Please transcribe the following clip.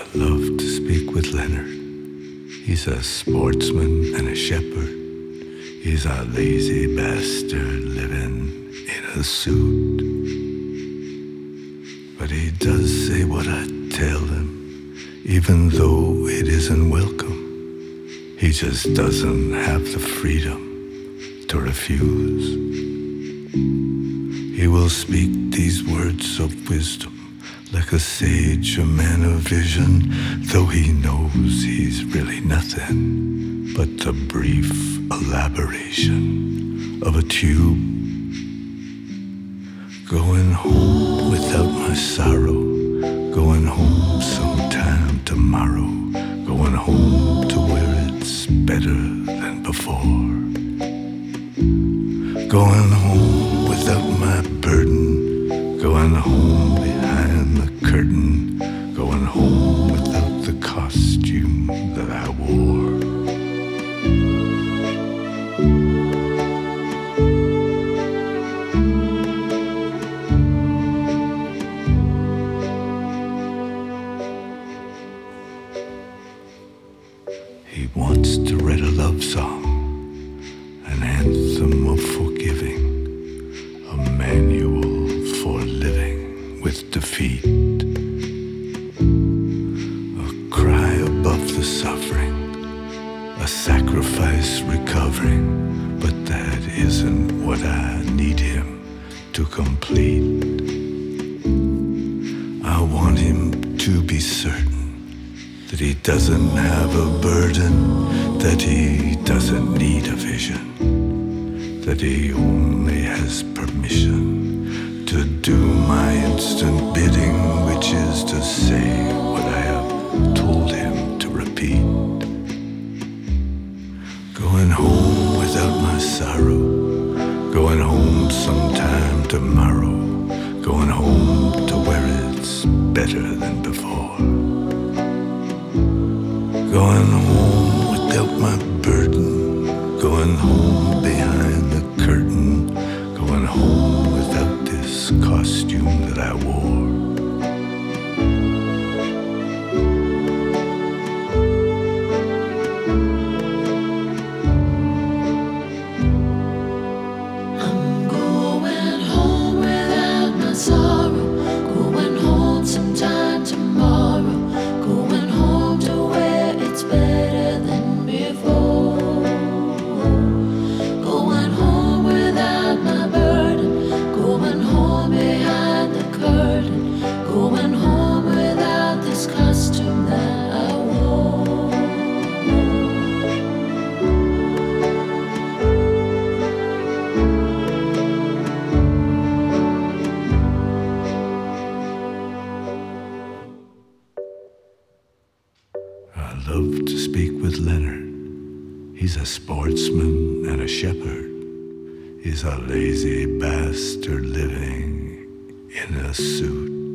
love to speak with Leonard. He's a sportsman and a shepherd. He's a lazy bastard living in a suit. But he does say what I tell him, even though it isn't welcome. He just doesn't have the freedom to refuse. He will speak these words of wisdom like a sage, a man of vision, though he knows he's really nothing but the brief elaboration of a tube. Going home without my sorrow, going home sometime tomorrow, going home to where it's better than before. Going home without my burden, going home behind the curtain, going home without the costume that I wore. He wants to write a love song, an anthem of forgiving, a manual for living with defeat, a cry above the suffering, a sacrifice recovering, but that isn't what I need him to complete. I want him to be certain that he doesn't have a burden, that he doesn't need a vision, that he only has permission to do my instant bidding, which is to say what I have told him to repeat. Going home without my sorrow, going home sometime tomorrow, going home to where it's better than before. Going home without my burden, going home behind the curtain, going home without this costume that I wore. I'm going home without my sorrow, going home sometime tomorrow, going home to where it's better than before. Going home without my burden, going home behind the curtain, going home without this costume that I wore. I love to speak with Leonard. He's a sportsman and a shepherd. He's a lazy bastard living in a suit.